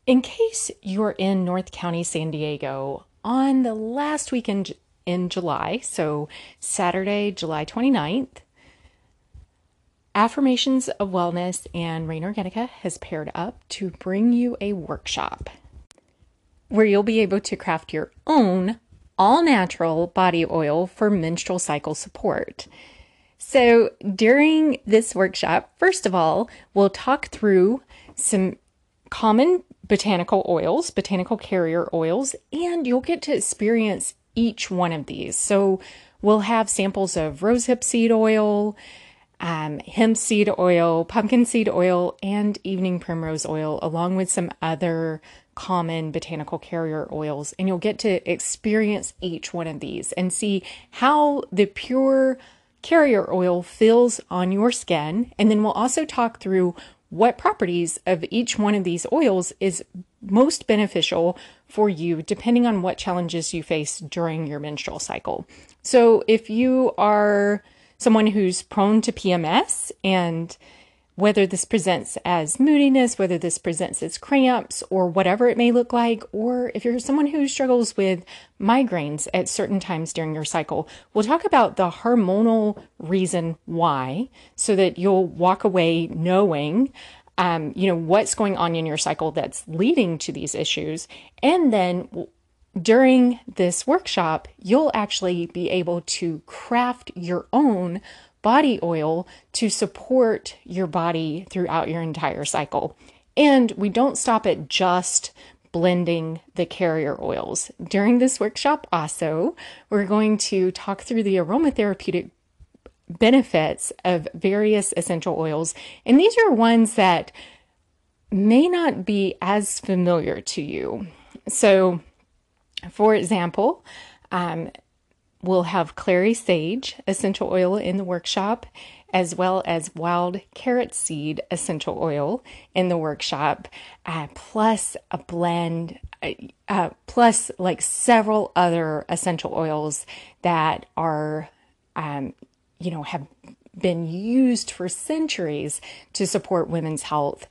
In case you're in North County, San Diego, on the last weekend in July, so Saturday, July 29th, Affirmations of Wellness and Rain Organica has paired up to bring you a workshop where you'll be able to craft your own all natural body oil for menstrual cycle support. So, during this workshop, first of all, we'll talk through some common botanical oils, botanical carrier oils, and you'll get to experience each one of these. So, we'll have samples of rosehip seed oil, hemp seed oil, pumpkin seed oil, and evening primrose oil, along with some other common botanical carrier oils. And you'll get to experience each one of these and see how the pure carrier oil feels on your skin. And then we'll also talk through what properties of each one of these oils is most beneficial for you, depending on what challenges you face during your menstrual cycle. So if you are someone who's prone to PMS, and whether this presents as moodiness, whether this presents as cramps, or whatever it may look like, or if you're someone who struggles with migraines at certain times during your cycle, we'll talk about the hormonal reason why, so that you'll walk away knowing what's going on in your cycle that's leading to these issues. And then during this workshop, you'll actually be able to craft your own body oil to support your body throughout your entire cycle. And we don't stop at just blending the carrier oils. During this workshop also, we're going to talk through the aromatherapeutic benefits of various essential oils. And these are ones that may not be as familiar to you. So, for example, we'll have clary sage essential oil in the workshop, as well as wild carrot seed essential oil in the workshop, plus a blend, plus like several other essential oils that are, have been used for centuries to support women's health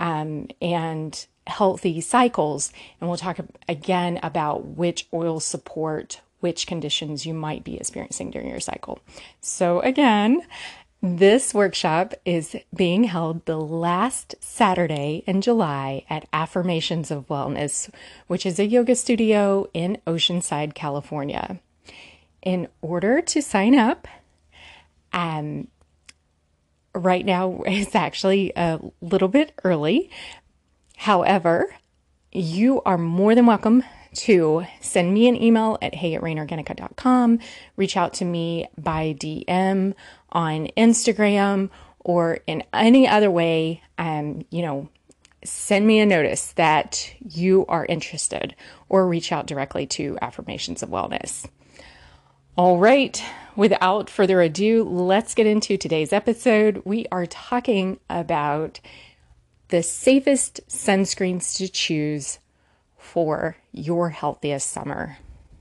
and healthy cycles. And we'll talk again about which oils support which conditions you might be experiencing during your cycle. So again, this workshop is being held the last Saturday in July at Affirmations of Wellness, which is a yoga studio in Oceanside, California. In order to sign up, right now it's actually a little bit early. However, you are more than welcome to send me an email at hey@rainorganica.com, reach out to me by DM on Instagram, or in any other way, send me a notice that you are interested, or reach out directly to Affirmations of Wellness. All right, without further ado, let's get into today's episode. We are talking about the safest sunscreens to choose for your healthiest summer.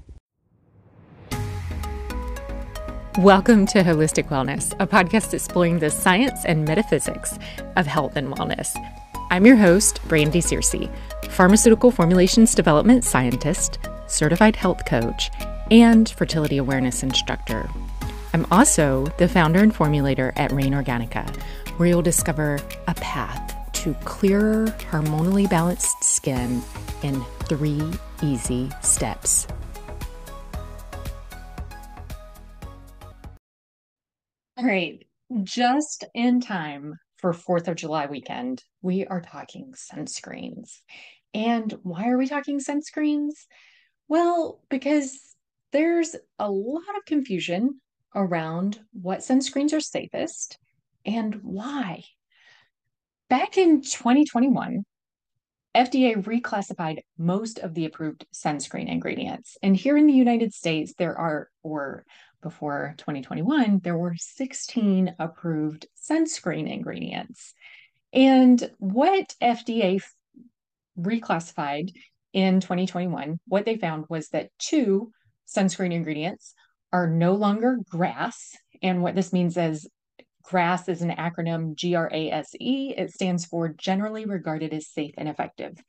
Welcome to Holistic Wellness, a podcast exploring the science and metaphysics of health and wellness. I'm your host, Brandy Searcy, pharmaceutical formulations development scientist, certified health coach, and fertility awareness instructor. I'm also the founder and formulator at Rain Organica, where you'll discover a path to clearer, hormonally balanced skin in 3 easy steps. All right, just in time for 4th of July weekend, we are talking sunscreens. And why are we talking sunscreens? Well, because there's a lot of confusion around what sunscreens are safest and why. Back in 2021, FDA reclassified most of the approved sunscreen ingredients. And here in the United States, before 2021, there were 16 approved sunscreen ingredients. And what FDA reclassified in 2021, what they found was that 2 sunscreen ingredients are no longer GRAS. And what this means is GRAS is an acronym, GRASE. It stands for Generally Regarded as Safe and Effective.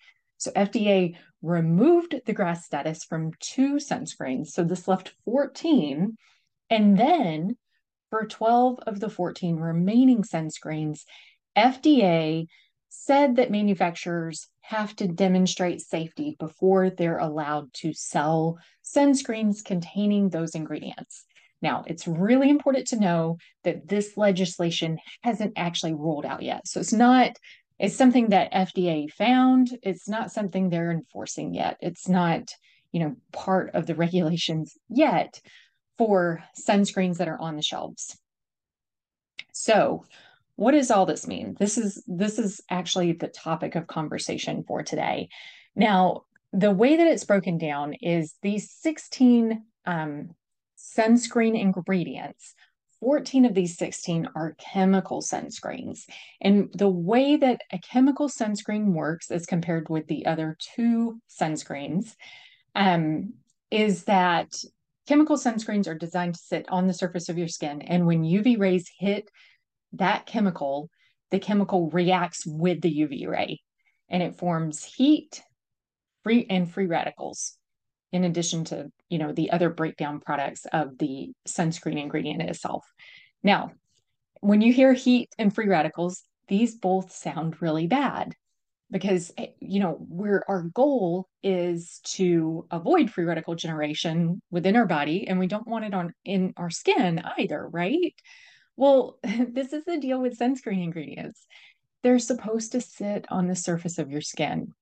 So FDA removed the GRAS status from 2 sunscreens. So this left 14. And then for 12 of the 14 remaining sunscreens, FDA said that manufacturers have to demonstrate safety before they're allowed to sell sunscreens containing those ingredients. Now, it's really important to know that this legislation hasn't actually rolled out yet. So it's something that FDA found. It's not something they're enforcing yet. It's not, part of the regulations yet for sunscreens that are on the shelves. So, what does all this mean? This is actually the topic of conversation for today. Now, the way that it's broken down is these 16 sunscreen ingredients. 14 of these 16 are chemical sunscreens. And the way that a chemical sunscreen works as compared with the other 2 sunscreens is that chemical sunscreens are designed to sit on the surface of your skin. And when UV rays hit that chemical, the chemical reacts with the UV ray and it forms heat, free radicals, in addition to, the other breakdown products of the sunscreen ingredient itself. Now, when you hear heat and free radicals, these both sound really bad because our goal is to avoid free radical generation within our body, and we don't want it in our skin either, right? Well, this is the deal with sunscreen ingredients. They're supposed to sit on the surface of your skin.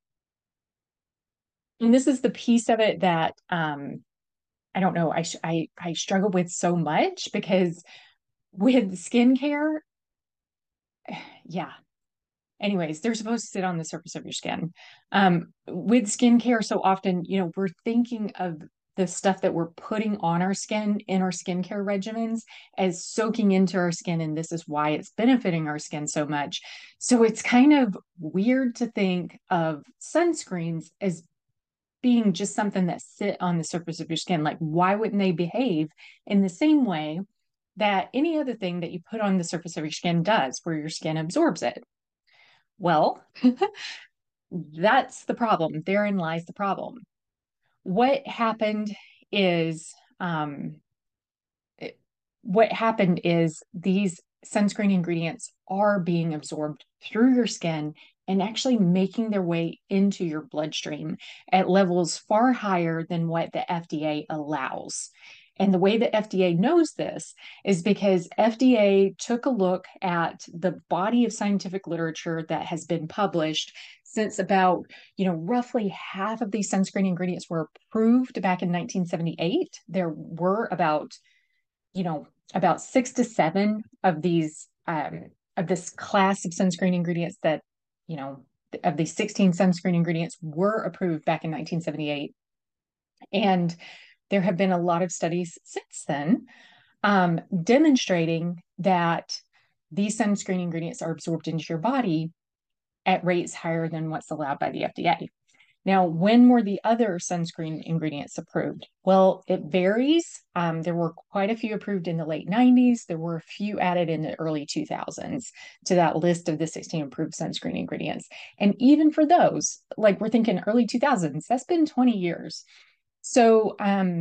And this is the piece of it that I don't know, I struggle with so much because with skincare, yeah. Anyways, they're supposed to sit on the surface of your skin. With skincare, so often, we're thinking of the stuff that we're putting on our skin in our skincare regimens as soaking into our skin, and this is why it's benefiting our skin so much. So it's kind of weird to think of sunscreens as being just something that sit on the surface of your skin. Like, why wouldn't they behave in the same way that any other thing that you put on the surface of your skin does, where your skin absorbs it? Well, that's the problem. Therein lies the problem. What happened is, these sunscreen ingredients are being absorbed through your skin and actually making their way into your bloodstream at levels far higher than what the FDA allows. And the way the FDA knows this is because FDA took a look at the body of scientific literature that has been published since about, roughly half of these sunscreen ingredients were approved back in 1978. There were about 6 to 7 of these of this class of sunscreen ingredients that, of these 16 sunscreen ingredients were approved back in 1978. And there have been a lot of studies since then demonstrating that these sunscreen ingredients are absorbed into your body at rates higher than what's allowed by the FDA. Now, when were the other sunscreen ingredients approved? Well, it varies. There were quite a few approved in the late 90s. There were a few added in the early 2000s to that list of the 16 approved sunscreen ingredients. And even for those, like we're thinking early 2000s, that's been 20 years. So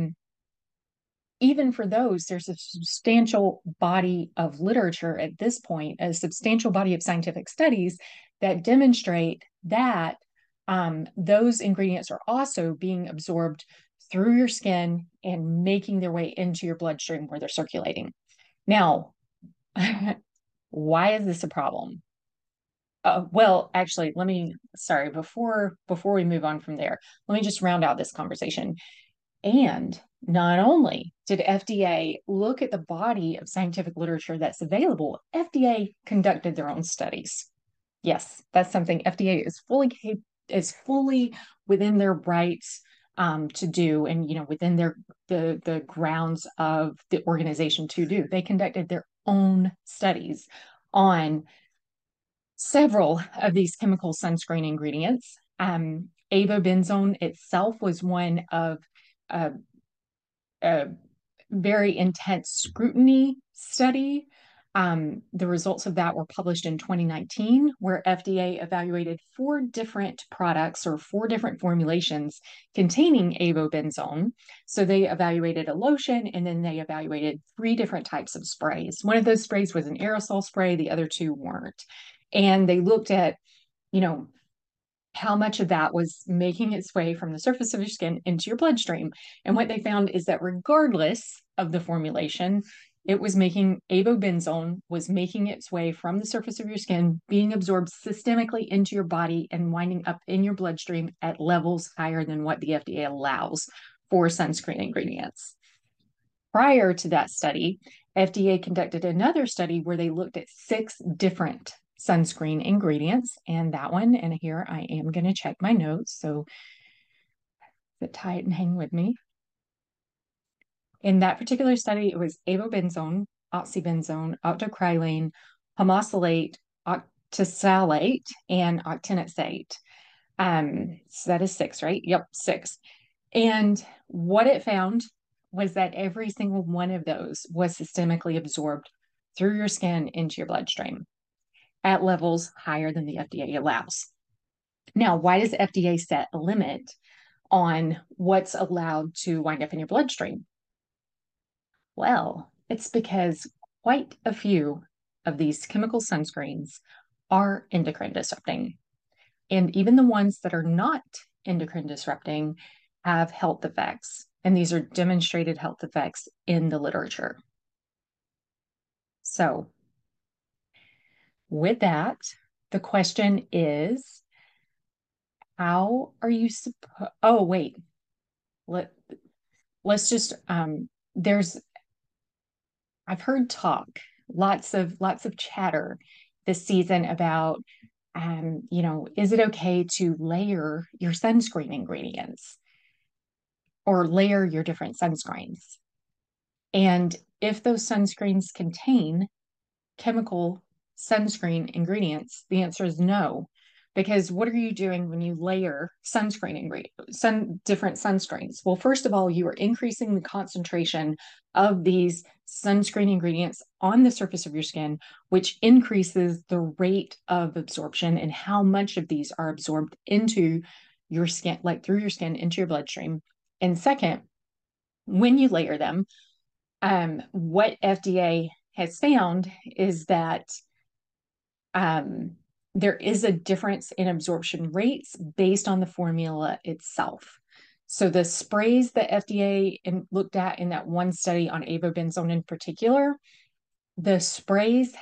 even for those, there's a substantial body of literature at this point, a substantial body of scientific studies that demonstrate that those ingredients are also being absorbed through your skin and making their way into your bloodstream where they're circulating. Now, why is this a problem? Well, actually, before we move on from there, let me just round out this conversation. And not only did FDA look at the body of scientific literature that's available, FDA conducted their own studies. Yes, that's something FDA is fully within their rights to do, and within the grounds of the organization to do. They conducted their own studies on several of these chemical sunscreen ingredients. Avobenzone itself was one of a very intense scrutiny study The results of that were published in 2019, where FDA evaluated 4 different products or 4 different formulations containing avobenzone. So they evaluated a lotion and then they evaluated 3 different types of sprays. One of those sprays was an aerosol spray, the other 2 weren't. And they looked at, you know, how much of that was making its way from the surface of your skin into your bloodstream. And what they found is that regardless of the formulation, it was making avobenzone was making its way from the surface of your skin, being absorbed systemically into your body and winding up in your bloodstream at levels higher than what the FDA allows for sunscreen ingredients. Prior to that study, FDA conducted another study where they looked at 6 different sunscreen ingredients. And that one, and here I am going to check my notes. So sit tight and hang with me. In that particular study, it was avobenzone, oxybenzone, octocrylene, homosalate, octisalate, and octinoxate. So that is 6, right? Yep, 6. And what it found was that every single one of those was systemically absorbed through your skin into your bloodstream at levels higher than the FDA allows. Now, why does FDA set a limit on what's allowed to wind up in your bloodstream? Well, it's because quite a few of these chemical sunscreens are endocrine disrupting. And even the ones that are not endocrine disrupting have health effects. And these are demonstrated health effects in the literature. So, with that, the question is, how are you supposed? Oh, wait. Let's just there's I've heard talk, lots of chatter this season about is it okay to layer your sunscreen ingredients or layer your different sunscreens? And if those sunscreens contain chemical sunscreen ingredients, the answer is no. Because what are you doing when you layer sunscreen ingredients, different sunscreens? Well, first of all, you are increasing the concentration of these sunscreen ingredients on the surface of your skin, which increases the rate of absorption and how much of these are absorbed into your skin, like through your skin into your bloodstream. And second, when you layer them, what FDA has found is that there is a difference in absorption rates based on the formula itself. So the sprays that FDA looked at in that one study on avobenzone in particular, the sprays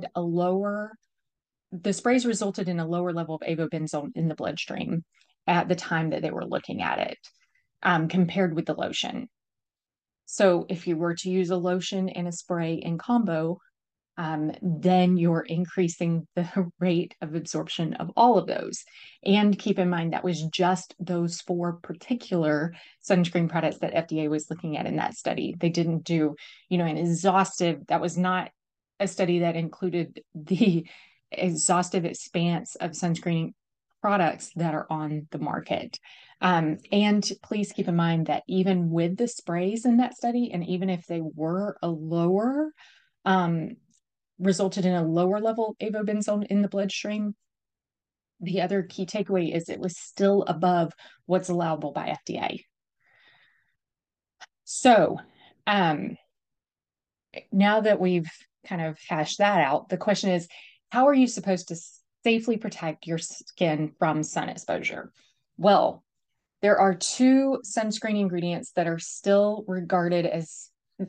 resulted in a lower level of avobenzone in the bloodstream at the time that they were looking at it, compared with the lotion. So if you were to use a lotion and a spray in combo, then you're increasing the rate of absorption of all of those. And keep in mind, that was just those 4 particular sunscreen products that FDA was looking at in that study. They didn't do, an exhaustive, that was not a study that included the exhaustive expanse of sunscreen products that are on the market. And please keep in mind that even with the sprays in that study, and even if they were resulted in a lower level of avobenzone in the bloodstream, the other key takeaway is it was still above what's allowable by FDA. So now that we've kind of hashed that out, the question is, how are you supposed to safely protect your skin from sun exposure? Well, there are 2 sunscreen ingredients that are still regarded as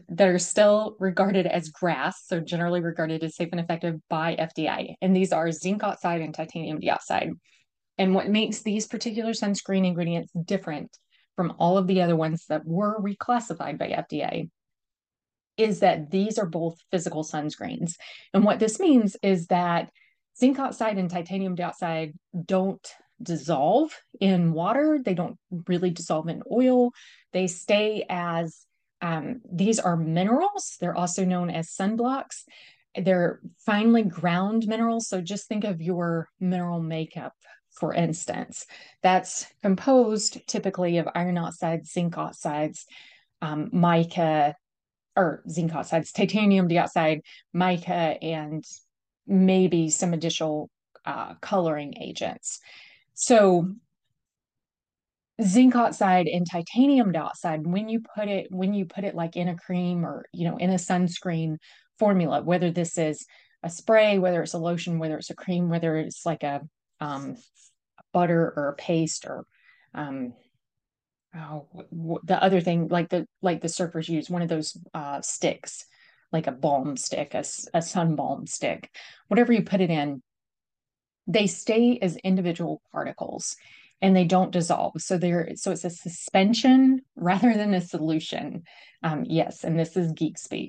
GRAS, so generally regarded as safe and effective by FDA. And these are zinc oxide and titanium dioxide. And what makes these particular sunscreen ingredients different from all of the other ones that were reclassified by FDA is that these are both physical sunscreens. And what this means is that zinc oxide and titanium dioxide don't dissolve in water. They don't really dissolve in oil. They stay as, these are minerals. They're also known as sunblocks. They're finely ground minerals. So just think of your mineral makeup, for instance. That's composed typically of iron oxides, zinc oxides, mica, or zinc oxides, titanium dioxide, mica, and maybe some additional coloring agents. So zinc oxide and titanium dioxide, when you put it like in a cream or in a sunscreen formula, whether this is a spray, whether it's a lotion, whether it's a cream, whether it's like a butter or a paste or um, the other thing like the surfers use one of those sticks, like a balm stick, a sun balm stick, whatever you put it in, they stay as individual particles and they don't dissolve. So it's a suspension rather than a solution. Yes, and this is geek speak.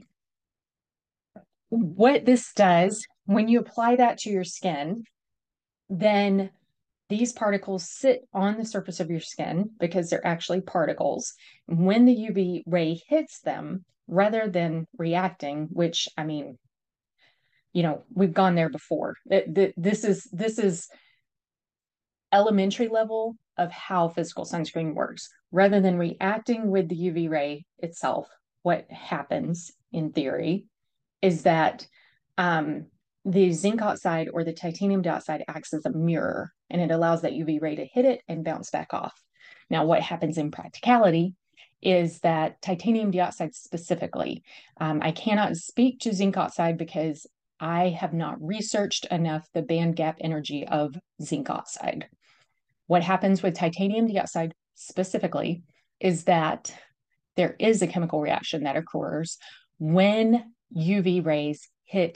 What this does when you apply that to your skin, then these particles sit on the surface of your skin because they're actually particles. When the UV ray hits them, rather than reacting, which I mean, we've gone there before. This is elementary level of how physical sunscreen works. Rather than reacting with the UV ray itself, what happens in theory is that the zinc oxide or the titanium dioxide acts as a mirror and it allows that UV ray to hit it and bounce back off. Now, what happens in practicality is that titanium dioxide specifically, I cannot speak to zinc oxide because I have not researched enough the band gap energy of zinc oxide. What happens with titanium dioxide specifically is that there is a chemical reaction that occurs when UV rays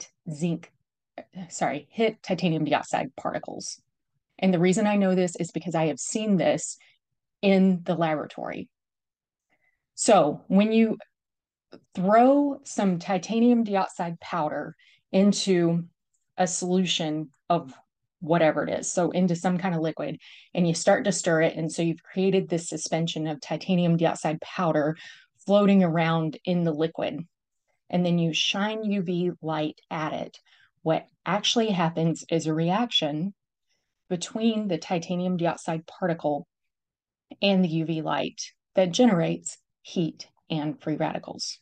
hit titanium dioxide particles. And the reason I know this is because I have seen this in the laboratory. So when you throw some titanium dioxide powder into a solution of whatever it is, so into some kind of liquid, and you start to stir it, and so you've created this suspension of titanium dioxide powder floating around in the liquid, and then you shine UV light at it. What actually happens is a reaction between the titanium dioxide particle and the UV light that generates heat and free radicals.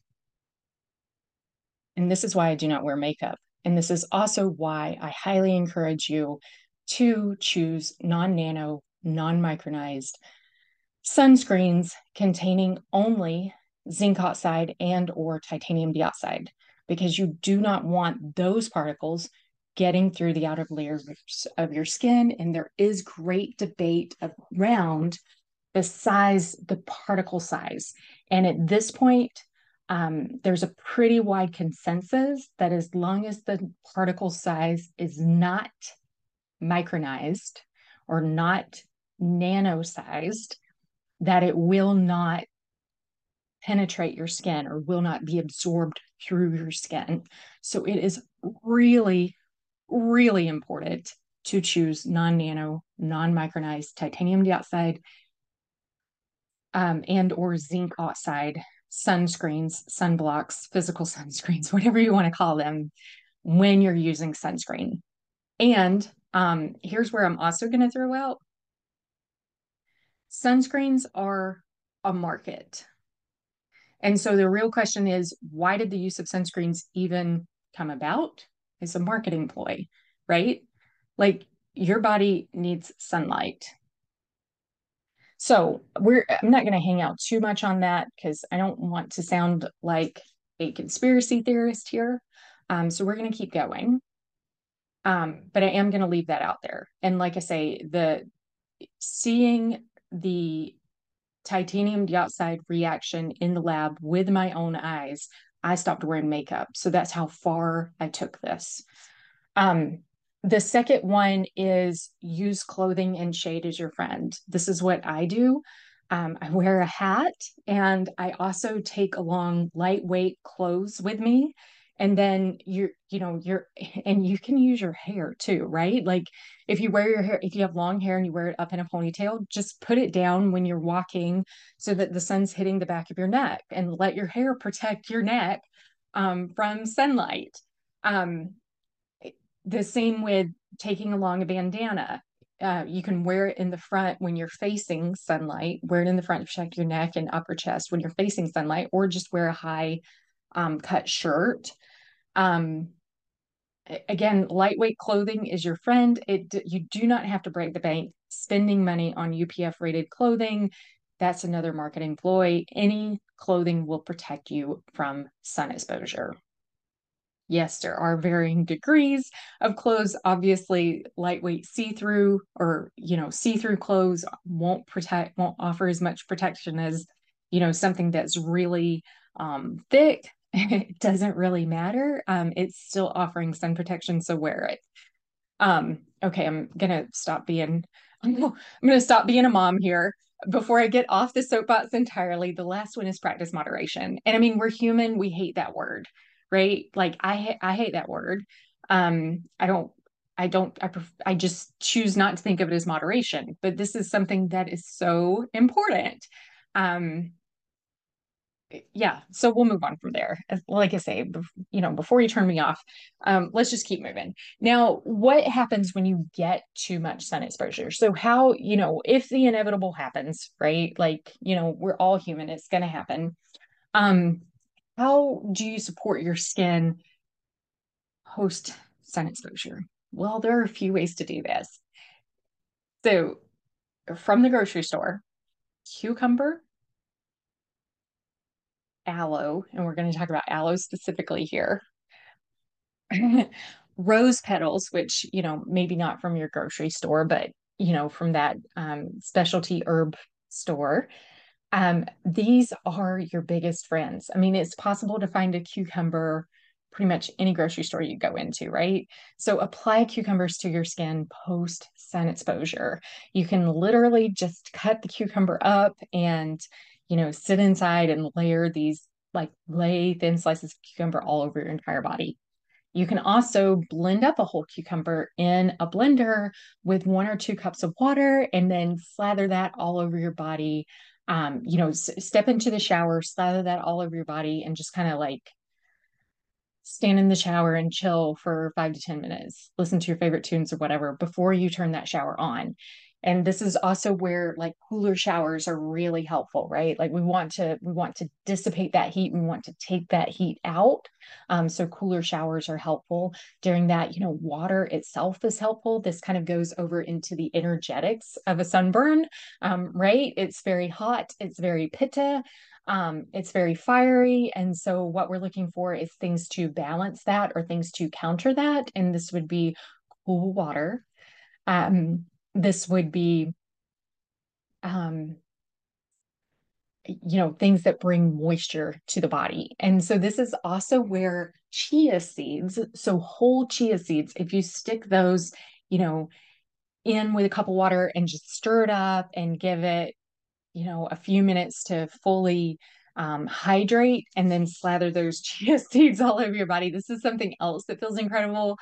And this is why I do not wear makeup. And this is also why I highly encourage you to choose non-nano, non-micronized sunscreens containing only zinc oxide and or titanium dioxide, because you do not want those particles getting through the outer layers of your skin. And there is great debate around the particle size. And at this point, there's a pretty wide consensus that as long as the particle size is not micronized or not nano-sized, that it will not penetrate your skin or will not be absorbed through your skin. So it is really, really important to choose non-nano, non-micronized titanium dioxide and or zinc oxide sunscreens, sunblocks, physical sunscreens, whatever you want to call them, when you're using sunscreen. And here's where I'm also going to throw out sunscreens are a market. And so the real question is, why did the use of sunscreens even come about? It's a marketing ploy, right? Like your body needs sunlight. So I'm not going to hang out too much on that because I don't want to sound like a conspiracy theorist here. So we're going to keep going. But I am going to leave that out there. And like I say, seeing the titanium dioxide reaction in the lab with my own eyes, I stopped wearing makeup. So that's how far I took this. The second one is use clothing and shade as your friend. This is what I do. I wear a hat and I also take along lightweight clothes with me. And then and you can use your hair too, right? Like if you wear your hair, if you have long hair and you wear it up in a ponytail, just put it down when you're walking so that the sun's hitting the back of your neck and let your hair protect your neck from sunlight. Um, the same with taking along a bandana. You can wear it in the front when you're facing sunlight, wear it in the front to protect your neck and upper chest when you're facing sunlight, or just wear a high cut shirt. Um, Again, lightweight clothing is your friend. You do not have to break the bank spending money on UPF rated clothing. That's another marketing ploy. Any clothing will protect you from sun exposure. Yes, there are varying degrees of clothes. Obviously, lightweight see-through or, see-through clothes won't offer as much protection as, something that's really thick. It doesn't really matter. It's still offering sun protection, so wear it. Okay, I'm gonna stop being a mom here. Before I get off the soapbox entirely, the last one is practice moderation. And I mean, we're human, we hate that word, right? Like I hate that word. I don't I just choose not to think of it as moderation, but this is something that is so important. Um, yeah, so we'll move on from there. Like I say, before you turn me off, let's just keep moving. Now, what happens when you get too much sun exposure? So how, if the inevitable happens, right? Like, we're all human, it's going to happen. Um, how do you support your skin post sun exposure? Well, there are a few ways to do this. So, from the grocery store, cucumber, aloe, and we're going to talk about aloe specifically here. Rose petals, which, maybe not from your grocery store, but, from that specialty herb store. These are your biggest friends. I mean, it's possible to find a cucumber pretty much any grocery store you go into, right? So apply cucumbers to your skin post sun exposure. You can literally just cut the cucumber up and, sit inside and lay thin slices of cucumber all over your entire body. You can also blend up a whole cucumber in a blender with 1 or 2 cups of water and then slather that all over your body. Step into the shower, slather that all over your body, and just kind of like stand in the shower and chill for 5 to 10 minutes, listen to your favorite tunes or whatever before you turn that shower on. And this is also where like cooler showers are really helpful, right? Like we want to dissipate that heat. We want to take that heat out. So cooler showers are helpful during that. Water itself is helpful. This kind of goes over into the energetics of a sunburn, right? It's very hot. It's very pitta. It's very fiery. And so what we're looking for is things to balance that or things to counter that. And this would be cool water. This would be, um, things that bring moisture to the body. And so this is also where chia seeds, so whole chia seeds, if you stick those, you know, in with a cup of water and just stir it up and give it a few minutes to fully hydrate and then slather those chia seeds all over your body. This is something else that feels incredible.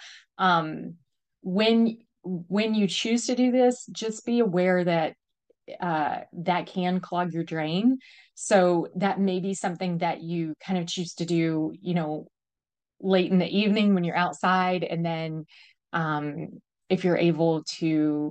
When you choose to do this, just be aware that that can clog your drain. So that may be something that you kind of choose to do, late in the evening when you're outside, and then if you're able to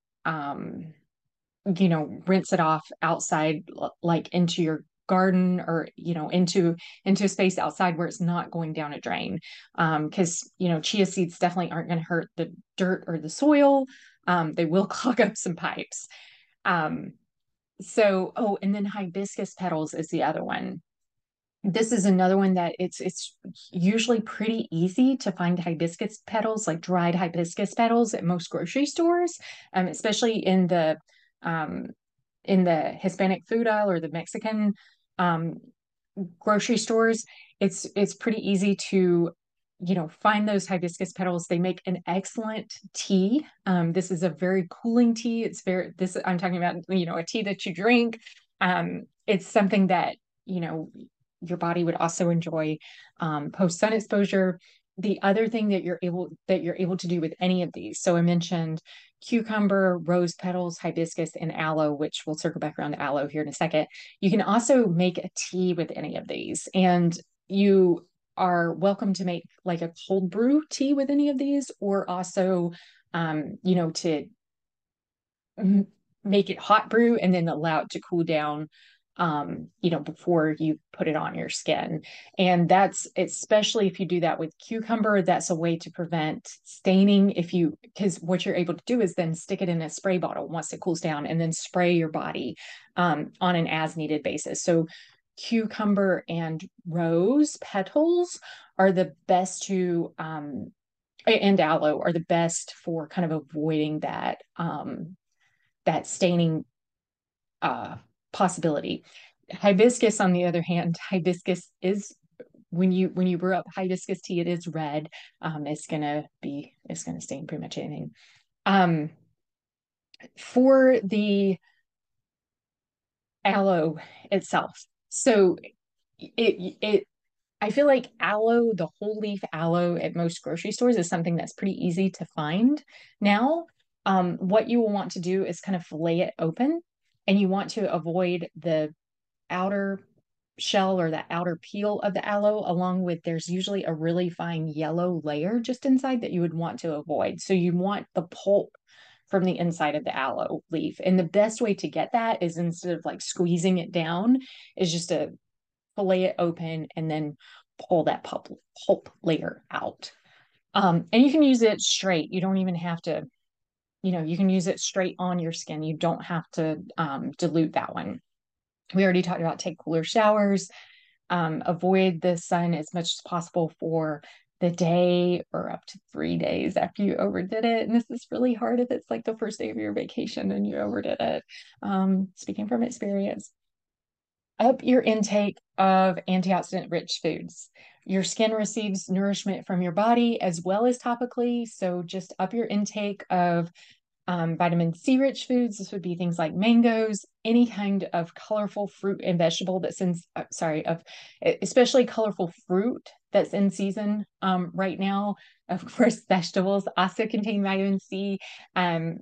rinse it off outside, like into your garden or, into a space outside where it's not going down a drain. Because, chia seeds definitely aren't going to hurt the dirt or the soil. They will clog up some pipes. Um, oh, and then hibiscus petals is the other one. This is another one that it's usually pretty easy to find hibiscus petals, like dried hibiscus petals at most grocery stores, especially um, in the Hispanic food aisle or the Mexican um, grocery stores. It's pretty easy to find those hibiscus petals. They make an excellent tea. This is a very cooling tea. I'm talking about a tea that you drink. It's something that you know your body would also enjoy post sun exposure. The other thing that you're able to do with any of these, so I mentioned cucumber, rose petals, hibiscus, and aloe, which we'll circle back around to aloe here in a second. You can also make a tea with any of these, and you are welcome to make like a cold brew tea with any of these, or also, to make it hot brew and then allow it to cool down before you put it on your skin. And that's especially if you do that with cucumber, that's a way to prevent staining. Because what you're able to do is then stick it in a spray bottle once it cools down and then spray your body on an as needed basis. So cucumber and rose petals are the best and aloe are the best for kind of avoiding that staining uh, possibility. Hibiscus, on the other hand, hibiscus is when you brew up hibiscus tea, it is red. It's gonna stain pretty much anything. Um, for the aloe itself, so it I feel like aloe, the whole leaf aloe at most grocery stores is something that's pretty easy to find now. What you will want to do is kind of fillet it open, and you want to avoid the outer shell or the outer peel of the aloe, along with there's usually a really fine yellow layer just inside that you would want to avoid. So you want the pulp from the inside of the aloe leaf. And the best way to get that is instead of like squeezing it down, is just to fillet it open and then pull that pulp layer out. And you can use it straight. You don't even have to, you can use it straight on your skin. You don't have to dilute that one. We already talked about take cooler showers, avoid the sun as much as possible for the day or up to 3 days after you overdid it. And this is really hard if it's like the first day of your vacation and you overdid it. Speaking from experience, up your intake of antioxidant rich foods. Your skin receives nourishment from your body as well as topically. So just up your intake of vitamin C rich foods. This would be things like mangoes, any kind of colorful fruit and vegetable that's especially colorful fruit that's in season right now. Of course, vegetables also contain vitamin C. Um,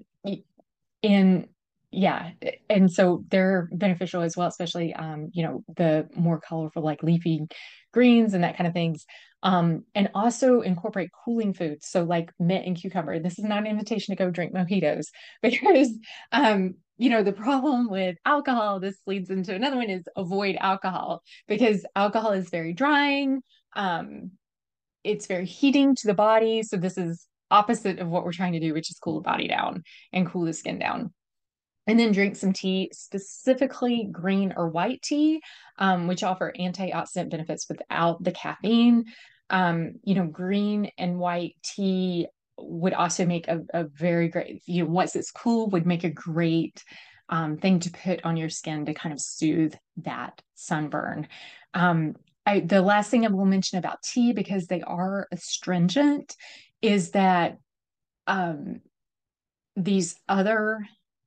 in Yeah, and so they're beneficial as well, especially the more colorful like leafy greens and that kind of things. And also incorporate cooling foods, so like mint and cucumber. This is not an invitation to go drink mojitos because the problem with alcohol, this leads into another one, is avoid alcohol because alcohol is very drying. It's very heating to the body, so this is opposite of what we're trying to do, which is cool the body down and cool the skin down. And then drink some tea, specifically green or white tea, which offer antioxidant benefits without the caffeine. Green and white tea would also make a very great, once it's cool, would make a great thing to put on your skin to kind of soothe that sunburn. The last thing I will mention about tea, because they are astringent, is that um, these other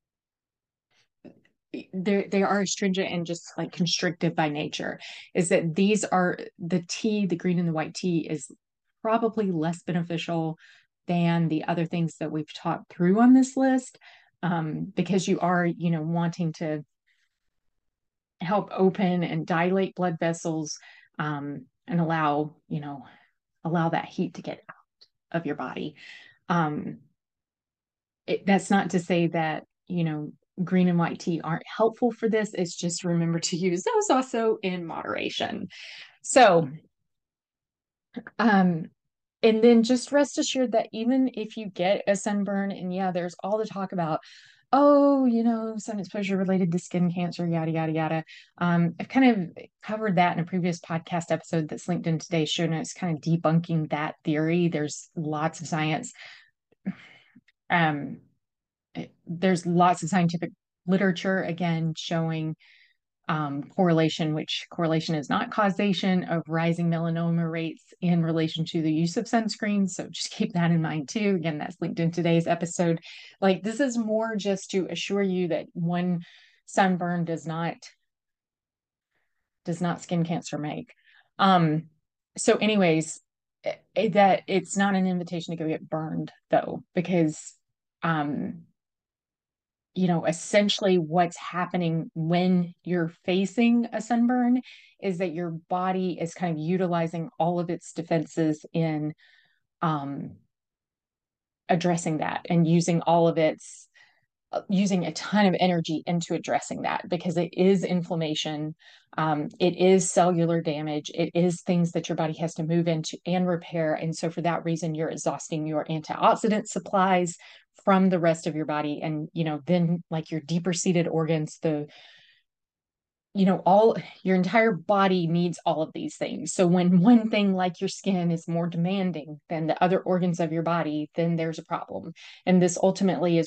they are astringent and just like constrictive by nature, is that the green and the white tea is probably less beneficial than the other things that we've talked through on this list, because you are wanting to help open and dilate blood vessels, and allow that heat to get out of your body. um, that's not to say that green and white tea aren't helpful for this. It's just remember to use those also in moderation. So, um, and then just rest assured that even if you get a sunburn, and yeah, there's all the talk about, oh, sun exposure related to skin cancer, yada, yada, yada. I've kind of covered that in a previous podcast episode that's linked in today's show notes, kind of debunking that theory. There's lots of science. Um, there's lots of scientific literature, again, showing correlation, which correlation is not causation, of rising melanoma rates in relation to the use of sunscreen. So just keep that in mind too. Again, that's linked in today's episode. Like, this is more just to assure you that one sunburn does not skin cancer make. So anyways, that it's not an invitation to go get burned though, because essentially what's happening when you're facing a sunburn is that your body is kind of utilizing all of its defenses in um, addressing that and using all of its using a ton of energy into addressing that because it is inflammation. It is cellular damage. It is things that your body has to move into and repair. And so for that reason, you're exhausting your antioxidant supplies from the rest of your body. And, then like your deeper seated organs, all your entire body needs all of these things. So when one thing like your skin is more demanding than the other organs of your body, then there's a problem. And this ultimately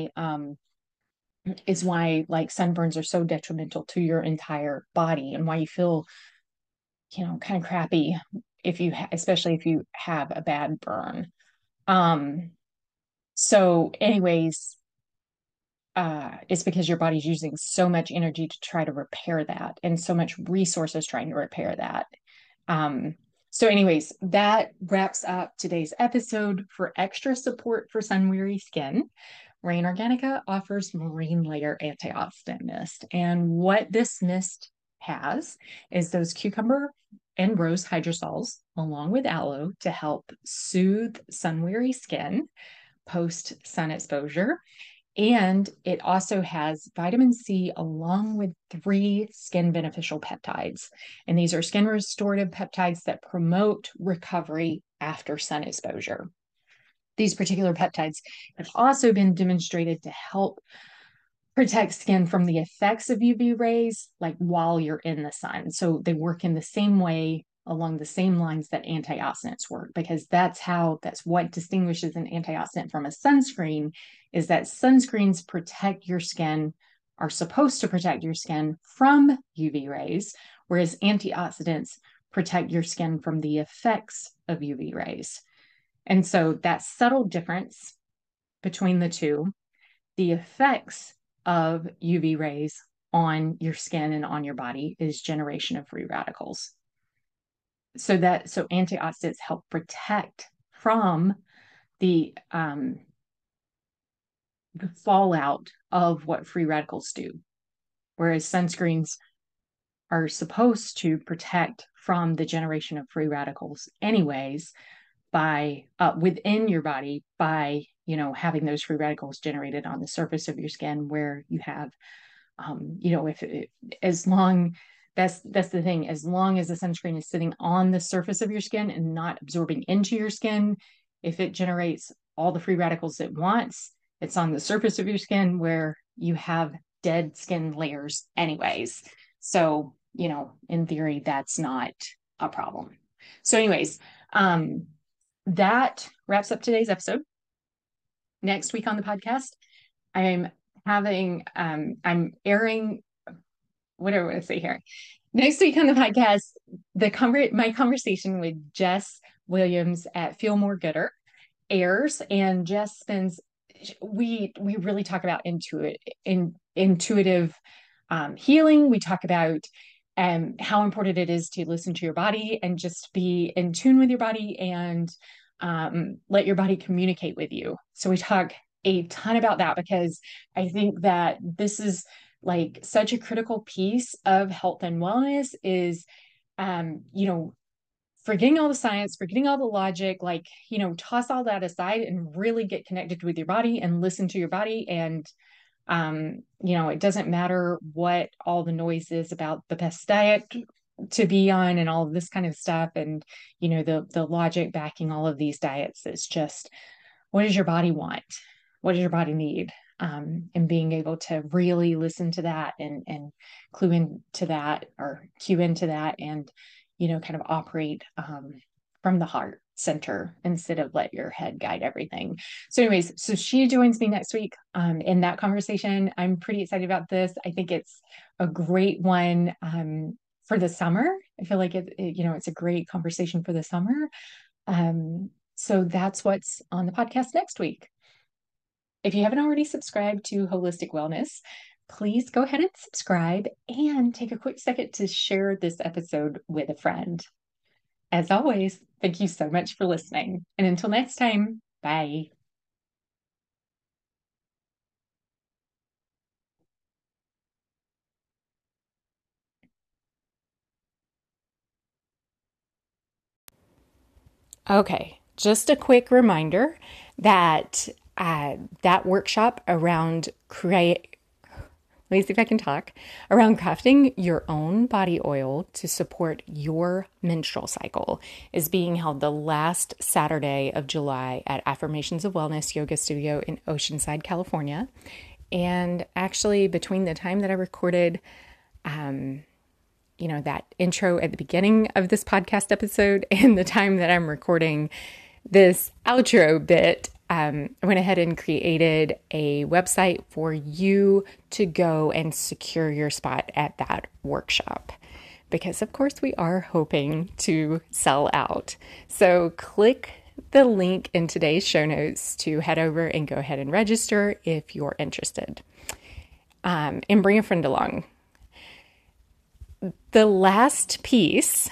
is why like sunburns are so detrimental to your entire body and why you feel, kind of crappy especially if you have a bad burn. Um, so anyways, it's because your body's using so much energy to try to repair that and so much resources trying to repair that. Um, so anyways, that wraps up today's episode. For extra support for sun weary skin, Rain Organica offers Marine Layer Antioxidant Mist. And what this mist has is those cucumber and rose hydrosols along with aloe to help soothe sun weary skin post sun exposure. And it also has vitamin C along with 3 skin beneficial peptides. And these are skin restorative peptides that promote recovery after sun exposure. These particular peptides have also been demonstrated to help protect skin from the effects of UV rays, like while you're in the sun. So they work in the same way along the same lines that antioxidants work, because that's what distinguishes an antioxidant from a sunscreen is that sunscreens protect your skin, are supposed to protect your skin from UV rays, whereas antioxidants protect your skin from the effects of UV rays. And so that subtle difference between the two, the effects of UV rays on your skin and on your body is generation of free radicals. So antioxidants help protect from the fallout of what free radicals do, whereas sunscreens are supposed to protect from the generation of free radicals anyways by within your body by having those free radicals generated on the surface of your skin where you have if as long that's the thing, as long as the sunscreen is sitting on the surface of your skin and not absorbing into your skin, if it generates all the free radicals it wants, it's on the surface of your skin where you have dead skin layers anyways. So in theory that's not a problem. So anyways, that wraps up today's episode. Next week on the podcast, I'm I'm airing, whatever I want to say here. Next week on the podcast, my conversation with Jess Williams at Feel More Gooder airs, and Jess spends we really talk about intuitive healing. We talk about how important it is to listen to your body and just be in tune with your body and let your body communicate with you. So we talk a ton about that because I think that this is like such a critical piece of health and wellness is, forgetting all the science, forgetting all the logic, toss all that aside and really get connected with your body and listen to your body. And it doesn't matter what all the noise is about the best diet to be on and all of this kind of stuff. And, the logic backing all of these diets. It's just, what does your body want? What does your body need? And being able to really listen to that and clue into that or cue into that and, kind of operate from the heart center instead of let your head guide everything. So anyways, so she joins me next week in that conversation. I'm pretty excited about this. I think it's a great one for the summer. I feel like it's a great conversation for the summer. So that's what's on the podcast next week. If you haven't already subscribed to Holistic Wellness, please go ahead and subscribe and take a quick second to share this episode with a friend. As always, thank you so much for listening. And until next time, bye. Okay, just a quick reminder that that workshop around let me see if I can talk, around crafting your own body oil to support your menstrual cycle is being held the last Saturday of July at Affirmations of Wellness Yoga Studio in Oceanside, California. And actually, between the time that I recorded, that intro at the beginning of this podcast episode and the time that I'm recording this outro bit, I went ahead and created a website for you to go and secure your spot at that workshop. Because, of course, we are hoping to sell out. So click the link in today's show notes to head over and go ahead and register if you're interested. And bring a friend along. The last piece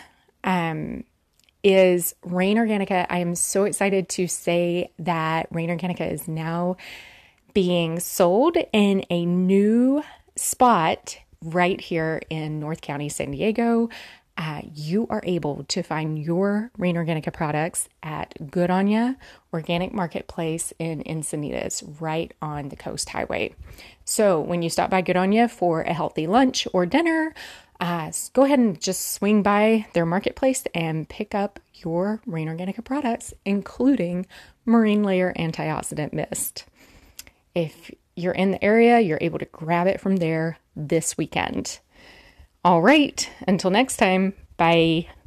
is Rain Organica. I am so excited to say that Rain Organica is now being sold in a new spot right here in North County, San Diego. You are able to find your Rain Organica products at Good On Ya Organic Marketplace in Encinitas, right on the Coast Highway. So when you stop by Good On Ya for a healthy lunch or dinner, go ahead and just swing by their marketplace and pick up your Rain Organica products, including Marine Layer Antioxidant Mist. If you're in the area, you're able to grab it from there this weekend. All right, until next time, bye.